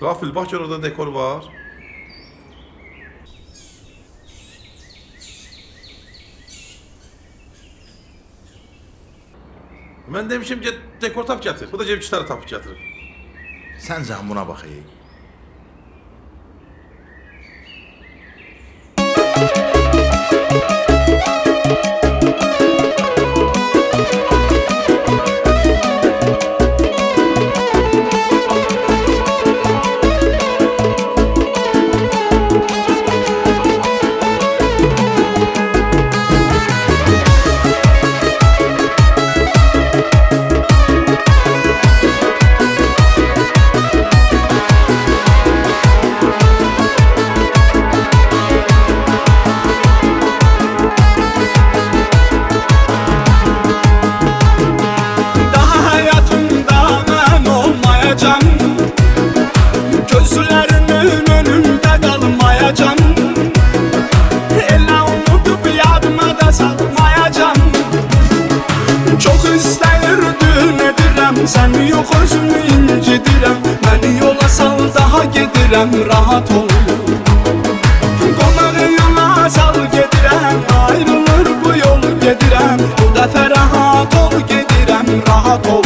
Qafil, bax gör orada dekor var. Mən demişim ki, dekor tap gətir. Bu da ceb gitarı tapıb gətirib. Səncə buna bax ey. Gözlərinin önündə qalmayacam. Elə unudub yadıma da salmayacam. Çox istəyirdim, edirəm, sən yox özümü incidirəm. Məni yola sal, daha gedirəm, rahat ol. Qonağı yola sal, gedirəm, ayrılır bu yolu gedirəm. Bu dəfə rahat ol, gedirəm, rahat ol.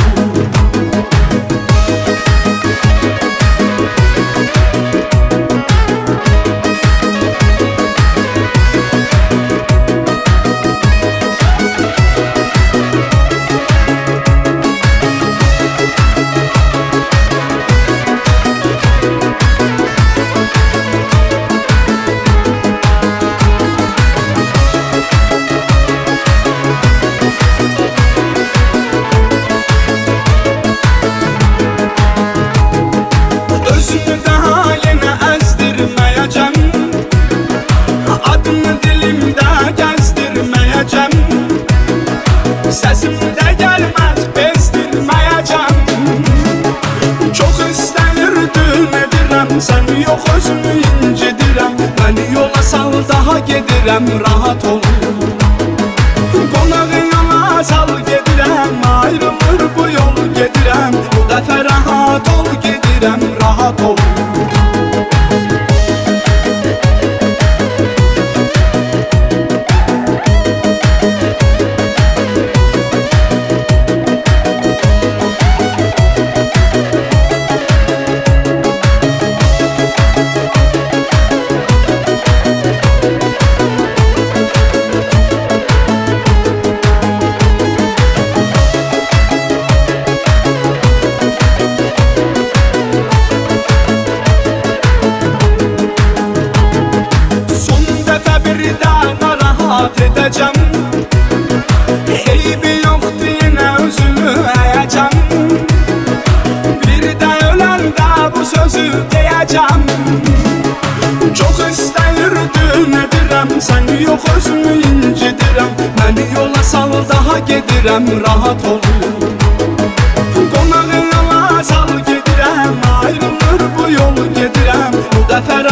Özümü daha yenə əzdirməyəcəm. Adını dilimdə gəzdirməyəcəm. Səsimdə gəlməz bezdirməyəcəm. Çox istəyirdim, edirəm, sən yox özümü incidirəm. Məni yola sal, daha gedirəm, rahat ol. Qonağı yola sal, gedirəm, ayrılır bu yolu gedirəm. Bu dəfə rahat ol, gedirəm, rahat ol. Edəcəm. Eybi yoxdur, yenə özümü əyəcəm. Bir də öləndə bu sözü deyəcəm. Çox istəyirdim, edirəm, sən yox özümü incidirəm. Məni yola sal, daha gedirəm, rahat ol. Qonağı yola sal, gedirəm, ayrılır bu yolu gedirəm. Bu dəfə